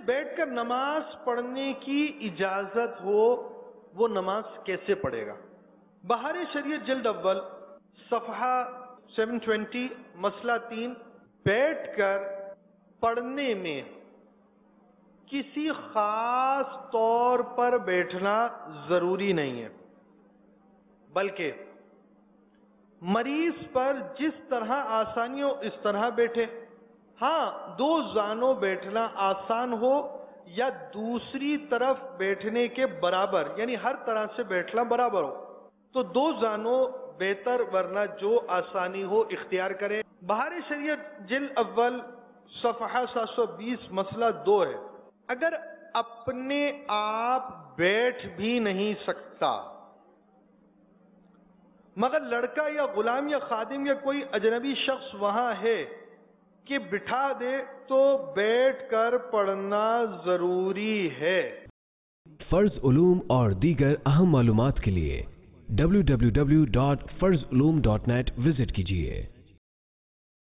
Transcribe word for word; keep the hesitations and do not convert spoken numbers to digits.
بیٹھ کر نماز پڑھنے کی اجازت ہو وہ نماز کیسے پڑھے گا؟ بہار شریعت جلد اول صفحہ سات سو بیس مسئلہ تین، بیٹھ کر پڑھنے میں کسی خاص طور پر بیٹھنا ضروری نہیں ہے، بلکہ مریض پر جس طرح آسانی ہو اس طرح بیٹھے۔ ہاں، دو زانوں بیٹھنا آسان ہو یا دوسری طرف بیٹھنے کے برابر، یعنی ہر طرح سے بیٹھنا برابر ہو تو دو زانوں بہتر، ورنہ جو آسانی ہو اختیار کرے۔ بہار شریعت جلد اول صفحہ سات سو بیس مسئلہ دو ہے، اگر اپنے آپ بیٹھ بھی نہیں سکتا مگر لڑکا یا غلام یا خادم یا کوئی اجنبی شخص وہاں ہے کہ بٹھا دے تو بیٹھ کر پڑھنا ضروری ہے۔ فرض علوم اور دیگر اہم معلومات کے لیے ڈبلیو ڈبلیو ڈبلیو ڈاٹ فرض علوم ڈاٹ نیٹ وزٹ کیجیے۔